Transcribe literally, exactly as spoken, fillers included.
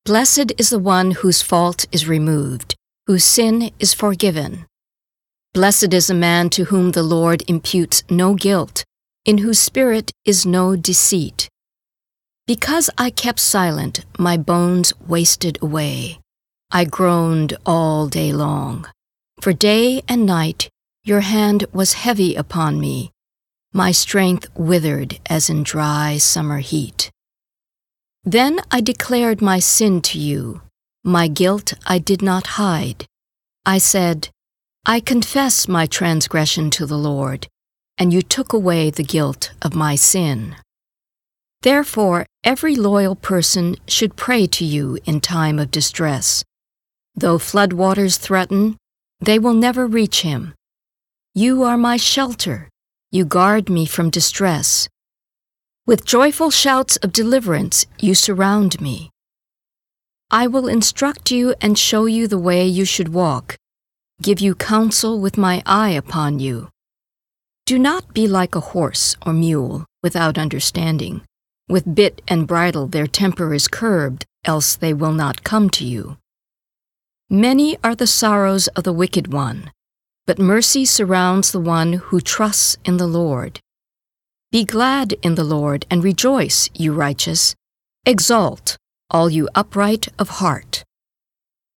Blessed is the one whose fault is removed, whose sin is forgiven. Blessed is the man to whom the Lord imputes no guilt, in whose spirit is no deceit. Because I kept silent, my bones wasted away. I groaned all day long. For day and night your hand was heavy upon me. My strength withered as in dry summer heat. Then I declared my sin to you. My guilt I did not hide. I said, I confess my transgression to the Lord, and you took away the guilt of my sin. Therefore, every loyal person should pray to you in time of distress. Though floodwaters threaten, they will never reach him. You are my shelter. You guard me from distress. With joyful shouts of deliverance, you surround me. I will instruct you and show you the way you should walk, give you counsel with my eye upon you. Do not be like a horse or mule without understanding. With bit and bridle their temper is curbed, else they will not come to you. Many are the sorrows of the wicked one, but mercy surrounds the one who trusts in the Lord. Be glad in the Lord and rejoice, you righteous. Exult, all you upright of heart.